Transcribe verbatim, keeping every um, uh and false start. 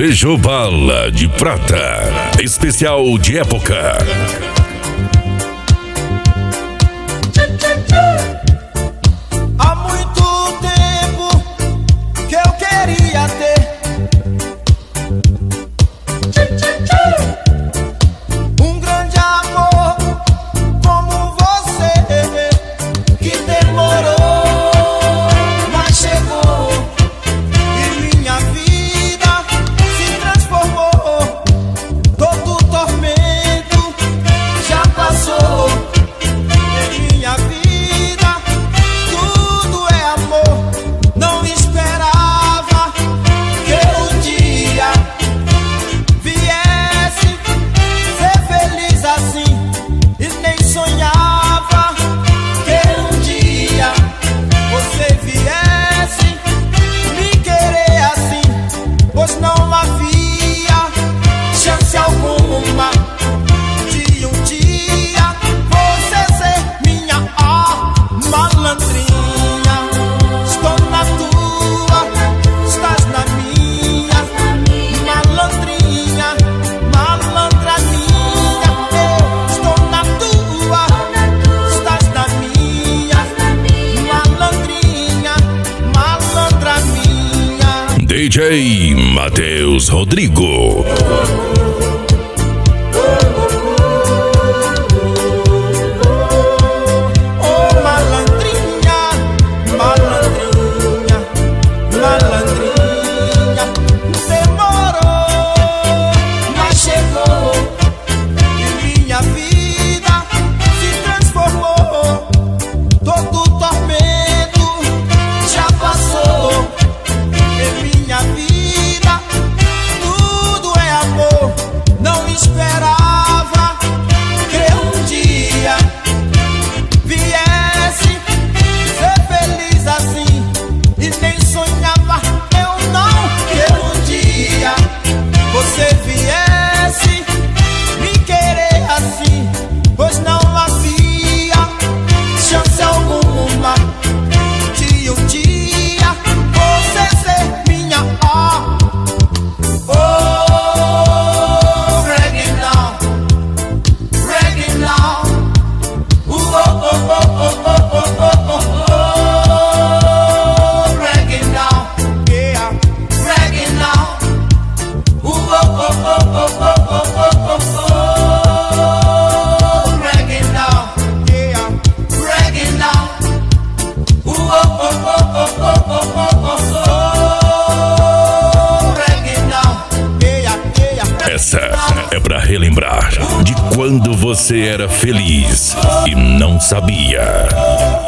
Feijoada de prata, especial de época. Há muito tempo que eu queria ter um grande amor como você, que demorou, mas chegou, e minha vida se transformou. Todo tormento já passou, em minha vida tudo é amor. Não esperava que um dia viesse ser feliz assim, e nem sonhava que um dia você viesse me querer assim, pois não havia chance alguma de um dia você ser minha ah, malandrinha. Estou na tua, estás na minha, malandrinha, malandra minha. Eu estou na tua, estás na minha, malandrinha, malandra minha. D J Matheus Rodrigo. Oh, malandrinha, malandrinha, malandrinha. Demorou, mas chegou, e minha vida se transformou. Todo tormento já passou, em minha vida tudo é amor. Não esperava que um dia viesse ser feliz assim, e nem sonhava eu não que um dia você viesse me querer assim, pois não havia chance alguma de um dia você ser minha ah. Oh, reggae now, reggae now. Ooh, oh, oh, oh, oh, oh, oh, oh, oh, oh. Reggae now, yeah, reggae now. Ooh, oh, oh, oh, oh, oh, oh, oh, oh. Reggae now, yeah, reggae now. Ooh, oh, oh, oh, oh, oh, oh, oh, oh. Reggae now, yeah, yeah. Essa é pra relembrar de quando você era feliz e não sabia.